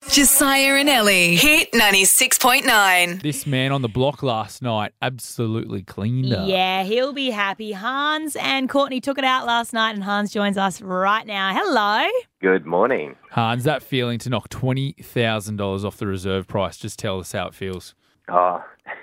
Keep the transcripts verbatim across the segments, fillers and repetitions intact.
Josiah and Ellie. Hit ninety-six point nine. This man on the block last night absolutely cleaned up. Yeah, he'll be happy. Hans and Courtney took it out last night, and Hans joins us right now. Hello. Good morning. Hans, that feeling to knock twenty thousand dollars off the reserve price, just tell us how it feels. Oh,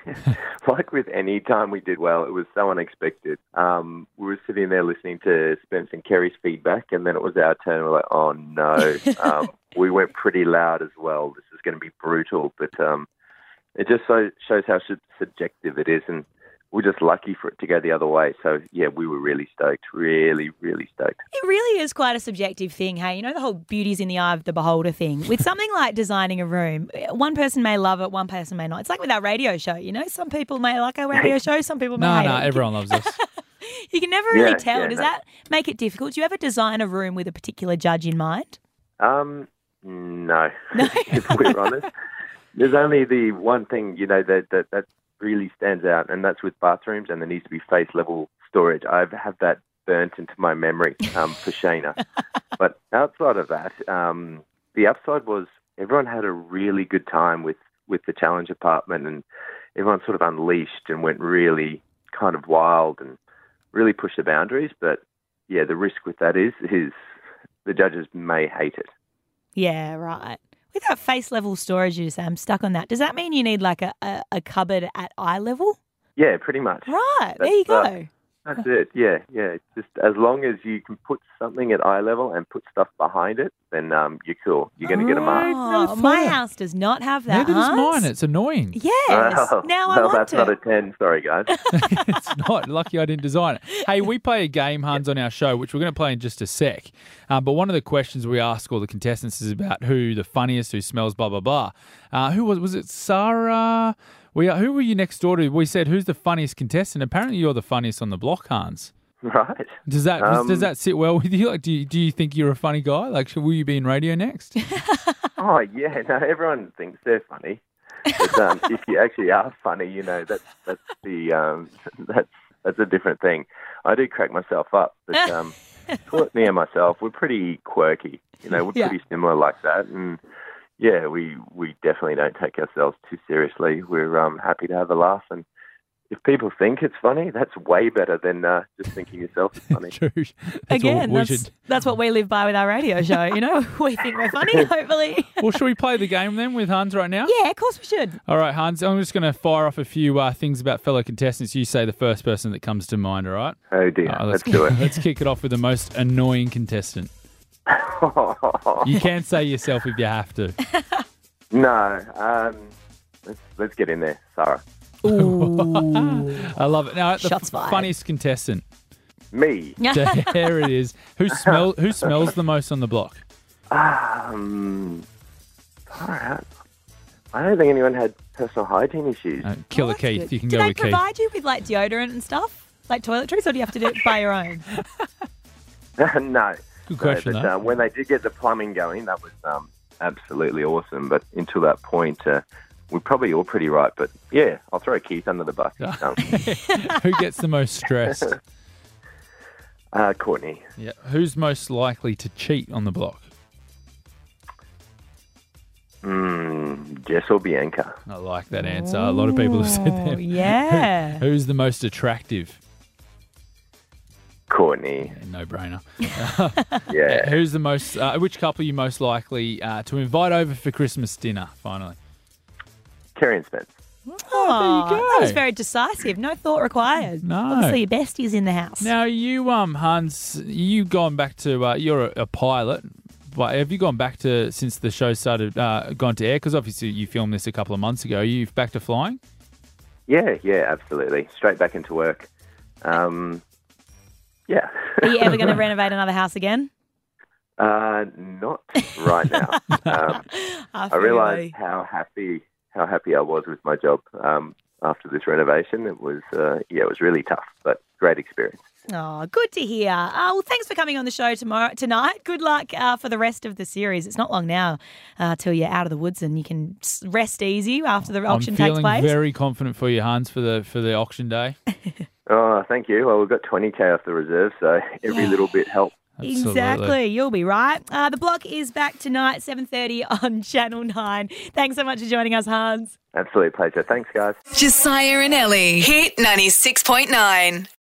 like with any time we did well, it was so unexpected. Um, we were sitting there listening to Spence and Kerry's feedback, and then it was our turn. We're like, oh, no. um, we went pretty loud as well. This is going to be brutal. But um, it just so, shows how subjective it is, and we're just lucky for it to go the other way. So, yeah, we were really stoked, really, really stoked. It really is quite a subjective thing, hey? You know, the whole beauty's in the eye of the beholder thing. With something like designing a room, one person may love it, one person may not. It's like with our radio show, you know? Some people may like our radio show, some people may No, hate no, it. everyone loves us. You can never really Yeah, tell. yeah, Does no. that make it difficult? Do you ever design a room with a particular judge in mind? Um, no, if we're honest. There's only the one thing, you know, that, that, that really stands out, and that's with bathrooms, and there needs to be face-level storage. I have that burnt into my memory um, for Shayna. But outside of that, um, the upside was everyone had a really good time with, with the challenge apartment, and everyone sort of unleashed and went really kind of wild and really pushed the boundaries. But, yeah, the risk with that is is the judges may hate it. Yeah, right. With that face level storage, you say, I'm stuck on that. Does that mean you need like a, a, a cupboard at eye level? Yeah, pretty much. Right, there That's, you go. uh, That's it, yeah, yeah. It's just as long as you can put something at eye level and put stuff behind it, then um, you're cool. You're going to get a mark. Oh, never my thought. house does not have that, Neither does Hans. mine. It's annoying. Yes. Oh, now I well, want that's to. not a ten. Sorry, guys. It's not. Lucky I didn't design it. Hey, we play a game, Hans, on our show, which we're going to play in just a sec. Uh, but one of the questions we ask all the contestants is about who the funniest, who smells, blah, blah, blah. Uh, who was was it, Sarah? We Who were you next door to? We said, who's the funniest contestant? Apparently you're the funniest on the block, Hans. Right. Does that does, Um, does that sit well with you? Like, do you, do you think you're a funny guy? Like, should, will you be in radio next? Oh, yeah. No, everyone thinks they're funny. But um, if you actually are funny, you know, that's that's the um, that's that's a different thing. I do crack myself up, but um, Courtney and myself, we're pretty quirky. You know, we're Yeah. pretty similar like that, and yeah, we we definitely don't take ourselves too seriously. We're um, happy to have a laugh, and if people think it's funny, that's way better than uh, just thinking yourself is funny. True. That's Again, what we that's, should. that's what we live by with our radio show. You know, we think we're funny, hopefully. Well, should we play the game then with Hans right now? Yeah, of course we should. All right, Hans, I'm just going to fire off a few uh, things about fellow contestants. You say the first person that comes to mind, all right? Oh dear, Uh, let's do it. Let's kick it off with the most annoying contestant. You can say yourself if you have to. No, um, let's let's get in there, Sarah. Ooh. I love it. Now, the Shots f- fired. funniest contestant. Me. There it is. Who smell? Who smells the most on the block? Um, all right. I don't think anyone had personal hygiene issues. Uh, Killer Oh, that's Keith. good. You can do go they with Keith. provide you with like deodorant and stuff? Like toiletries, or do you have to do it by your own? No. Good question, No, though. but, uh, when they did get the plumbing going, that was um, absolutely awesome. But until that point, uh, we're probably all pretty right. But yeah, I'll throw Keith under the bus. Um, Who gets the most stressed? uh, Courtney. Yeah. Who's most likely to cheat on the block? Mm, Jess or Bianca. I like that answer. A lot of people have said Oh, that. yeah. Who's the most attractive? Courtney. No brainer. Yeah. Who's the most? Uh, which couple are you most likely uh, to invite over for Christmas dinner? Finally. Kerry and Spence. Oh, there you go. that was very decisive. No thought required. No. Obviously, your besties in the house. Now you, um, Hans, you gone back to? Uh, you're a, a pilot. But have you gone back to since the show started, uh, gone to air? Because obviously you filmed this a couple of months ago. Are you back to flying? Yeah, yeah, absolutely. Straight back into work. Um, yeah. Are you ever going to renovate another house again? Uh, not right now. Um, I feel realised you. how happy how happy I was with my job um, after this renovation. It was uh, yeah, it was really tough, but great experience. Oh, good to hear. Uh, well, thanks for coming on the show tomorrow tonight. Good luck uh, for the rest of the series. It's not long now uh, till you're out of the woods and you can s- rest easy after the auction I'm takes feeling place. very confident for you, Hans, for the for the auction day. Oh, thank you. Well, we've got twenty K off the reserve, so every Yeah. little bit helps. Absolutely. Exactly. You'll be right. Uh, the Block is back tonight, seven thirty on Channel nine. Thanks so much for joining us, Hans. Absolute pleasure. Thanks, guys. Josiah and Ellie. Hit ninety-six point nine.